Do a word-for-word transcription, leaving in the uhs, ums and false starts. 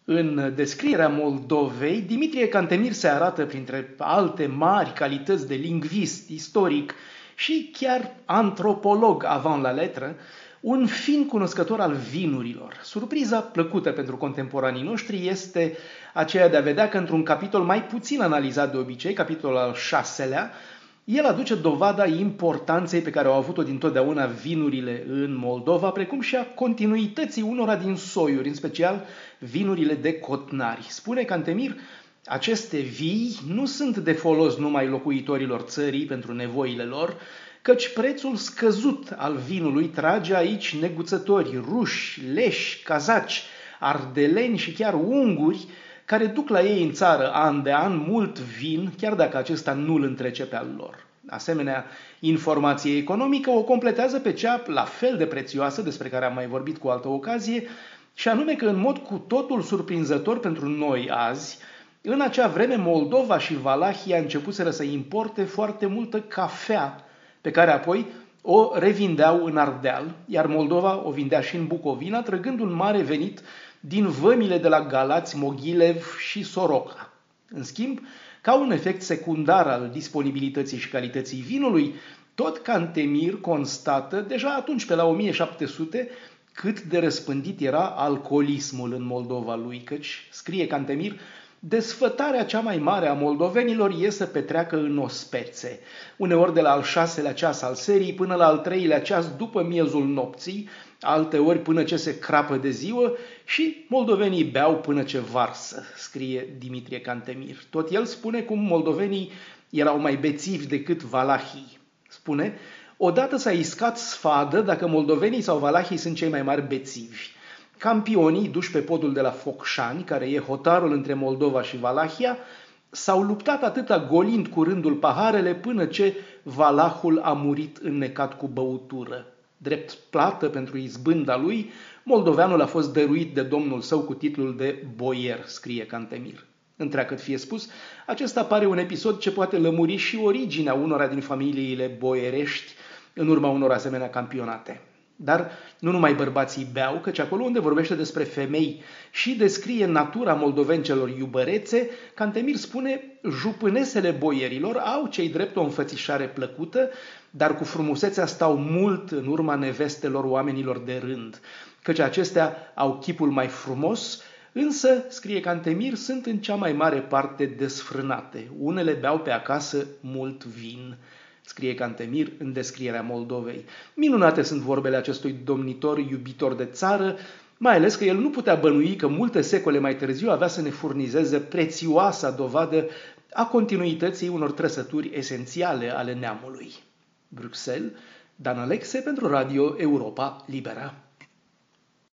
În descrierea Moldovei, Dimitrie Cantemir se arată printre alte mari calități de lingvist, istoric și chiar antropolog avant la letră, un fin cunoscător al vinurilor. Surpriza plăcută pentru contemporanii noștri este aceea de a vedea că într-un capitol mai puțin analizat de obicei, capitolul al șaselea, el aduce dovada importanței pe care au avut-o dintotdeauna vinurile în Moldova, precum și a continuității unora din soiuri, în special vinurile de cotnari. Spune Cantemir, aceste vii nu sunt de folos numai locuitorilor țării pentru nevoile lor, căci prețul scăzut al vinului trage aici neguțători ruși, leși, cazaci, ardeleni și chiar unguri, care duc la ei în țară an de an mult vin, chiar dacă acesta nu îl întrece pe al lor. Asemenea, informație economică o completează pe cea la fel de prețioasă, despre care am mai vorbit cu altă ocazie, și anume că în mod cu totul surprinzător pentru noi azi, în acea vreme Moldova și Valahia începuseră să importe foarte multă cafea, pe care apoi o revindeau în Ardeal, iar Moldova o vindea și în Bucovina, trăgând un mare venit din vămile de la Galați, Moghilev și Soroca. În schimb, ca un efect secundar al disponibilității și calității vinului, tot Cantemir constată, deja atunci pe la o mie șapte sute, cât de răspândit era alcoolismul în Moldova lui, căci, scrie Cantemir, desfătarea cea mai mare a moldovenilor e să petreacă în ospețe, uneori de la al șaselea ceas al serii până la al treilea ceas după miezul nopții, alteori până ce se crapă de ziua și moldovenii beau până ce varsă, scrie Dimitrie Cantemir. Tot el spune cum moldovenii erau mai bețivi decât valahii. Spune, odată s-a iscat sfadă dacă moldovenii sau valahii sunt cei mai mari bețivi. Campionii, duși pe podul de la Focșani, care e hotarul între Moldova și Valahia, s-au luptat atâta golind cu rândul paharele până ce valahul a murit înnecat cu băutură. Drept plată pentru izbânda lui, moldoveanul a fost dăruit de domnul său cu titlul de boier, scrie Cantemir. Întreagăt fie spus, acesta pare un episod ce poate lămuri și originea unora din familiile boierești în urma unor asemenea campionate. Dar nu numai bărbații beau, căci acolo unde vorbește despre femei și descrie natura moldovencelor iubărețe, Cantemir spune, jupânesele boierilor au cei drept o înfățișare plăcută, dar cu frumusețea stau mult în urma nevestelor oamenilor de rând, căci acestea au chipul mai frumos, însă, scrie Cantemir, sunt în cea mai mare parte desfrânate. Unele beau pe acasă mult vin, scrie Cantemir în descrierea Moldovei. Minunate sunt vorbele acestui domnitor iubitor de țară, mai ales că el nu putea bănui că multe secole mai târziu avea să ne furnizeze prețioasa dovadă a continuității unor trăsături esențiale ale neamului. Bruxelles, Dan Alexe pentru Radio Europa Liberă.